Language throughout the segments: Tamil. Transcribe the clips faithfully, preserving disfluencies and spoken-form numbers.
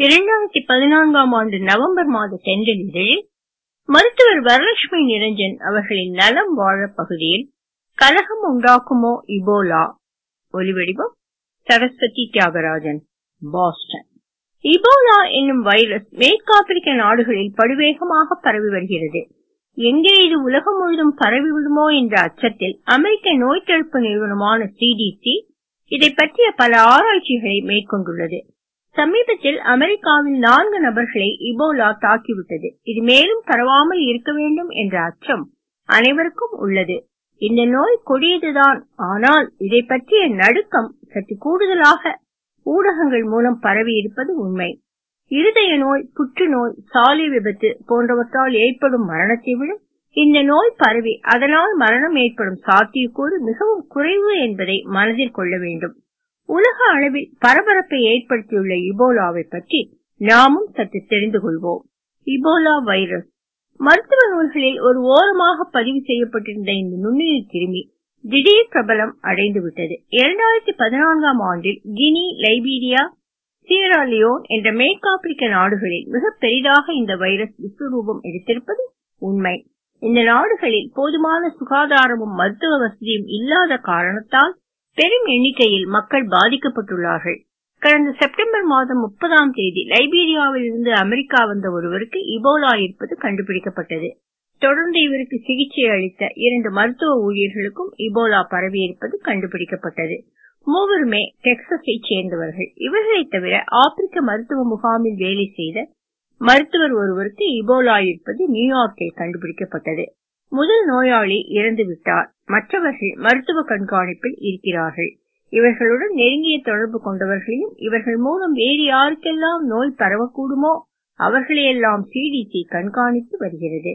இரண்டாயிரத்தி பதினான்காம் ஆண்டு நவம்பர் மாத தென்றல் இதழில் மருத்துவர் வரலட்சுமி நிரஞ்சன் அவர்களின் நலம் வாழ பகுதியில் கலகம் உண்டாக்குமோ இபோலா. ஒலிவடிவம் சரஸ்வதி தியாகராஜன், பாஸ்டன். இபோலா என்னும் வைரஸ் மேற்காப்பிரிக்க நாடுகளில் படுவேகமாக பரவி வருகிறது. எங்கே இது உலகம் முழுதும் பரவிவிடுமோ என்ற அச்சத்தில் அமெரிக்க நோய் தடுப்பு நிறுவனமான சிடிசி இதை பற்றிய பல ஆராய்ச்சிகளை மேற்கொண்டுள்ளது. சமீபத்தில் அமெரிக்காவில் நான்கு நபர்களை இபோலா தாக்கிவிட்டது. இது மேலும் பரவாமல் இருக்க வேண்டும் என்ற அச்சம் அனைவருக்கும் உள்ளது. இந்த நோய் கொடியதுதான், ஆனால் இதை பற்றிய நடுக்கம் சற்று கூடுதலாக ஊடகங்கள் மூலம் பரவி இருப்பது உண்மை. இருதய நோய், புற்றுநோய், சாலை விபத்து போன்றவற்றால் ஏற்படும் மரணத்தை விட இந்த நோய் பரவி அதனால் மரணம் ஏற்படும் சாத்தியக்கூறு மிகவும் குறைவு என்பதை மனதில் கொள்ள வேண்டும். உலக அளவில் பரபரப்பை ஏற்படுத்தியுள்ள இபோலாவை பற்றி நாமும் சற்று தெரிந்து கொள்வோம். இபோலா வைரஸ் மருத்துவ நூல்களில் ஒரு ஓரமாக பதிவு செய்யப்பட்டிருந்த இந்த நுண்ணுயிர் கிருமி திடீர் பிரபலம் அடைந்து விட்டது. இரண்டாயிரத்தி பதினான்காம் ஆண்டில் கினி, லைபீரியா, சியரா லியோன் என்ற மேற்காப்பிரிக்க நாடுகளில் மிக பெரிதாக இந்த வைரஸ் விஸ்வரூபம் எடுத்திருப்பது உண்மை. இந்த நாடுகளில் போதுமான சுகாதாரமும் மருத்துவ வசதியும் இல்லாத காரணத்தால் பெரும் எண்ணிக்கையில் மக்கள் பாதிக்கப்பட்டுள்ளார்கள். கடந்த செப்டம்பர் மாதம் முப்பதாம் தேதி லைபீரியாவில் இருந்து அமெரிக்கா வந்த ஒருவருக்கு இபோலா இருப்பது கண்டுபிடிக்கப்பட்டது. தொடர்ந்து இவருக்கு சிகிச்சை அளித்த இரண்டு மருத்துவ ஊழியர்களுக்கும் இபோலா பரவி இருப்பது கண்டுபிடிக்கப்பட்டது. மூவருமே டெக்சாஸை சேர்ந்தவர்கள். இவர்களை தவிர ஆப்பிரிக்க மருத்துவ முகாமில் வேலை செய்த மருத்துவர் ஒருவருக்கு இபோலா இருப்பது நியூயார்க்கில் கண்டுபிடிக்கப்பட்டது. முதல் நோயாளி இறந்து விட்டார். மற்றவர்கள் மருத்துவ கண்காணிப்பில் இருக்கிறார்கள். இவர்களுடன் நெருங்கிய தொடர்பு கொண்டவர்களையும் இவர்கள் மூலம் வேறு யாருக்கெல்லாம் நோய் பரவக்கூடுமோ அவர்களையெல்லாம் சிடிசி கண்காணித்து வருகிறது.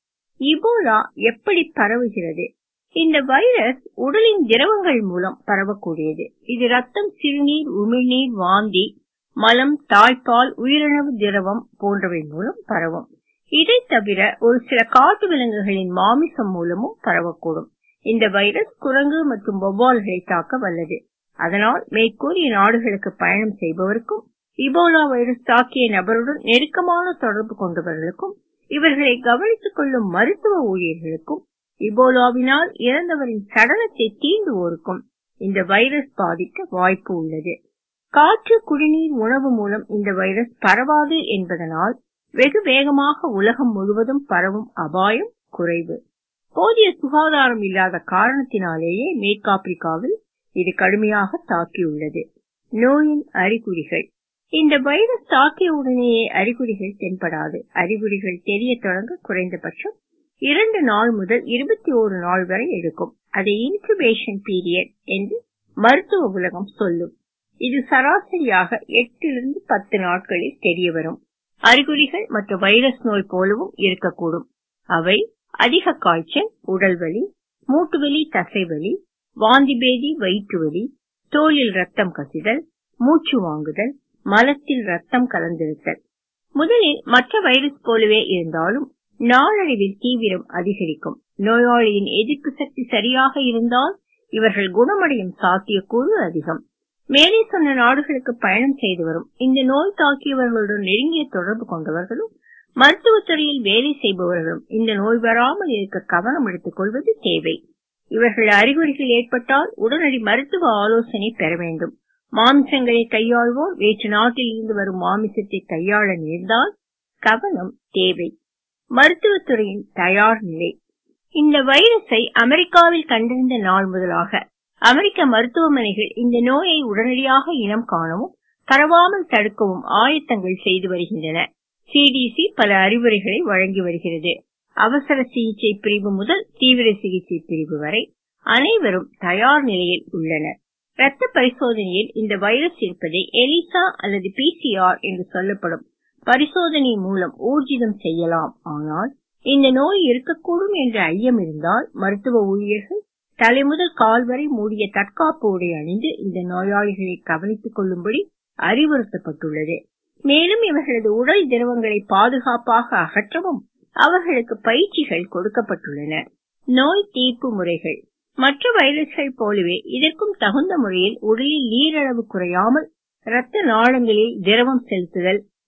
இபோலா எப்படி பரவுகிறது? இந்த வைரஸ் உடலின் திரவங்கள் மூலம் பரவக்கூடியது. இது ரத்தம், சிறுநீர், உமிழ்நீர், வாந்தி, மலம், தாய்ப்பால், உயிரணு திரவம் போன்றவை மூலம் பரவும். இதை தவிர ஒரு சில காட்டு விலங்குகளின் மாமிசம் மூலமும் பரவக்கூடும். இந்த வைரஸ் குரங்கு மற்றும் வௌவால்களை தாக்க வல்லது. அதனால் மேற்கூறிய நாடுகளுக்கு பயணம் செய்பவருக்கும் இபோலா வைரஸ் தாக்கிய நபருடன் நெருக்கமான தொடர்பு கொண்டவர்களுக்கும் இவர்களை கவனித்துக் கொள்ளும் மருத்துவ ஊழியர்களுக்கும் இபோலாவினால் இறந்தவரின் சடலத்தை தீண்டுவோருக்கும் இந்த வைரஸ் பாதிக்க வாய்ப்பு உள்ளது. காற்று, குடிநீர், உணவு மூலம் இந்த வைரஸ் பரவாது என்பதனால் வெகு வேகமாக உலகம் முழுவதும் பரவும் அபாயம் குறைவு. போதிய சுகாதாரம் இல்லாத காரணத்தினாலேயே மேற்காப்பிரிக்காவில் இது கடுமையாக தாக்கியுள்ளது. நோயின் அறிகுறிகள். இந்த வைரஸ் தாக்கிய உடனேயே அறிகுறிகள் தென்படாது. அறிகுறிகள் தெரிய தொடங்க குறைந்தபட்சம் இரண்டு நாள் முதல் இருபத்தி ஓரு நாள் வரை எடுக்கும். அதை இன்குபேஷன் பீரியட் என்று மருத்துவ உலகம் சொல்லும். இது சராசரியாக எட்டிலிருந்து பத்து நாட்களில் தெரிய வரும். அறிகுறிகள் மற்ற வைரஸ் நோய் போலவும் இருக்கக்கூடும். அவை அதிக காய்ச்சல், உடல்வலி, மூட்டுவலி, தசைவலி, வாந்தி பேதி, வயிற்று வலி, தோலில் ரத்தம் கசிதல், மூச்சு வாங்குதல், மலத்தில் ரத்தம் கலந்திருத்தல். முதலில் மற்ற வைரஸ் போலவே இருந்தாலும் நாளடைவில் தீவிரம் அதிகரிக்கும். நோயாளியின் எதிர்ப்பு சக்தி சரியாக இருந்தால் இவர்கள் குணமடையும் சாத்தியக்கூறு அதிகம். மேலே சொன்ன நாடுகளுக்கு பயணம் செய்து வரும் இந்த நோய் தாக்கியவர்களுடன் நெருங்கிய தொடர்பு கொண்டவர்களும் மருத்துவத்துறையில் வேலை செய்பவர்களும் இந்த நோய் வராமல் இருக்க கவனம் எடுத்துக் கொள்வது தேவை. இவர்கள் அறிகுறிகள் ஏற்பட்டால் உடனடி மருத்துவ ஆலோசனை பெற வேண்டும். மாமிசங்களை கையாள்வோர் வேற்று நாட்டில் இருந்து வரும் மாமிசத்தை கையாள நேர்ந்தால் கவனம் தேவை. மருத்துவத்துறையின் தயார் நிலை. இந்த வைரஸை அமெரிக்காவில் கண்டறிந்த நாள் முதலாக அமெரிக்க மருத்துவமனைகள் இந்த நோயை உடனடியாக இனம் காணவும் பரவாமல் தடுக்கவும் ஆயத்தங்கள் செய்து வருகின்றன. சிடிசி பல அறிவுரைகளை வழங்கி வருகிறது. அவசர சிகிச்சை பிரிவு முதல் தீவிர சிகிச்சை பிரிவு வரை அனைவரும் தயார் நிலையில் உள்ளனர். இரத்த பரிசோதனையில் இந்த வைரஸ் இருப்பதை எலிசா அல்லது பிசிஆர் என்று சொல்லப்படும் பரிசோதனை மூலம் ஊர்ஜிதம் செய்யலாம். ஆனால் இந்த நோய் இருக்கக்கூடும் என்ற ஐயம் இருந்தால் மருத்துவ ஊழியர்கள் தலை முதல் கால் வரை மூடிய தற்காப்பு உடை அணிந்து இந்த நோயாளிகளை கவனித்துக் கொள்ளும்படி அறிவுறுத்தப்பட்டுள்ளது. மேலும் இவர்களது உடல் திரவங்களை பாதுகாப்பாக அகற்றவும் அவர்களுக்கு பயிற்சிகள் கொடுக்கப்பட்டுள்ளன. நோய் தீர்ப்பு முறைகள். மற்ற வைரஸ்கள் போலவே இதற்கும் தகுந்த முறையில் உடலில் நீரளவு குறையாமல் இரத்த நாளங்களில் திரவம் செலுத்துதல்,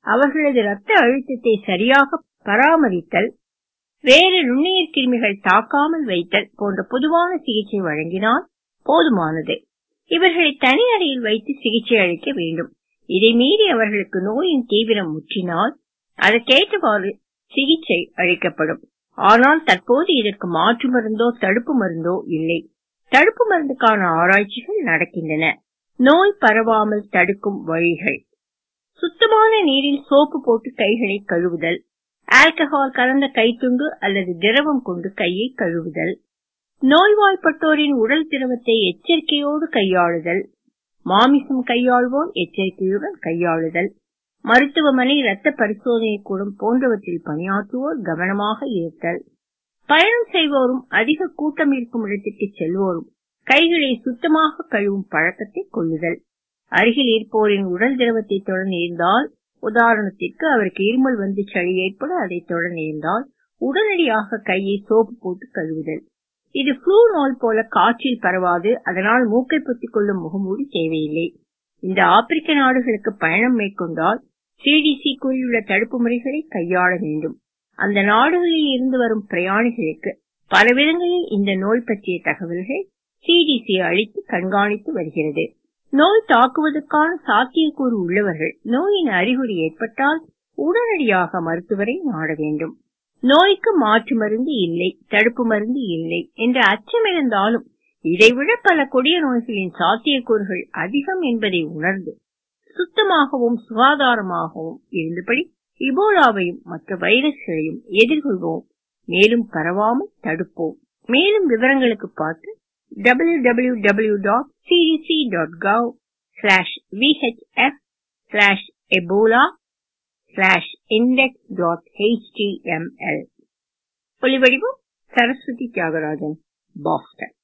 அவர்களது இரத்த அழுத்தத்தை சரியாக பராமரித்தல், வேறு நுண்ணுயிர் கிருமிகள் தாக்காமல் வைத்தல் போன்ற பொதுவான சிகிச்சை வழங்கினால் போதுமானது. இவர்களை தனி அறையில் வைத்து சிகிச்சை அளிக்க வேண்டும். இதை மீறி அவர்களுக்கு நோயின் தீவிரம் முற்றினால் அதற்கேற்றவாறு சிகிச்சை அளிக்கப்படும். ஆனால் தற்போது இதற்கு மாற்று மருந்தோ தடுப்பு மருந்தோ இல்லை. தடுப்பு மருந்துக்கான ஆராய்ச்சிகள் நடக்கின்றன. நோய் பரவாமல் தடுக்கும் வழிகள்: சுத்தமான நீரில் சோப்பு போட்டு கைகளை கழுவுதல், ஆல்கஹால் கலந்த கைத்துண்டு அல்லது திரவம் கொண்டு கையை கழுவுதல், நோய்வாய்ப்பட்டோரின் உடல் திரவத்தை எச்சரிக்கையோடு கையாளுதல், மாமிசம் கையாள்வோர் எச்சரிக்கையுடன் கையாளுதல், மருத்துவமனை, இரத்த பரிசோதனை கூடம் போன்றவற்றில் பணியாற்றுவோர் கவனமாக இருத்தல், பயணம் செய்வோரும் அதிக கூட்டம் இருக்கும் இடத்திற்கு செல்வோரும் கைகளை சுத்தமாக கழுவும் பழக்கத்தை கொள்ளுதல், அருகில் இருப்போரின் உடல் திரவத்தை தொட நேர்ந்தால், உதாரணத்திற்கு அவருக்கு இருமல் வந்து சளி ஏற்பட அதை தொட நேர்ந்தால் உடனடியாக கையை சோப்பு போட்டு கழுவுதல். இது ஃப்ளூ நோய் போல காற்றில் பரவாது. அதனால் மூக்கை பொத்திக் கொள்ளும் முகமூடி தேவையில்லை. இந்த ஆப்பிரிக்க நாடுகளுக்கு பயணம் மேற்கொண்டால் சிடிசி கூறியுள்ள தடுப்பு முறைகளை கையாள வேண்டும். அந்த நாடுகளில் இருந்து வரும் பிரயாணிகளுக்கு பல விதங்களில் இந்த நோய் பற்றிய தகவல்களை சிடிசி அளித்து கண்காணித்து வருகிறது. நோய் தாக்குவதற்கான சாத்தியக்கூறு உள்ளவர்கள் நோயின் அறிகுறி ஏற்பட்டால் உடனடியாக மருத்துவரை நாட வேண்டும். நோய்க்கு மாற்று மருந்து இல்லை, தடுப்பு மருந்து இல்லை என்ற அச்சம் இருந்தாலும் இதைவிட பல கொடிய நோய்களின் சாத்தியக்கூறுகள் அதிகம் என்பதை உணர்ந்து சுத்தமாகவும் சுகாதாரமாகவும் இருந்தபடி இபோலாவையும் மற்ற வைரஸ்களையும் எதிர்கொள்வோம். மேலும் பரவாமல் தடுப்போம். மேலும் விவரங்களுக்கு பார்த்து W W W dot C D C dot gov slash V H F slash Ebola slash index dot H T M L. ஒலிவடிவம் சரஸ்வதி தியாகராஜன், பாஸ்டன்.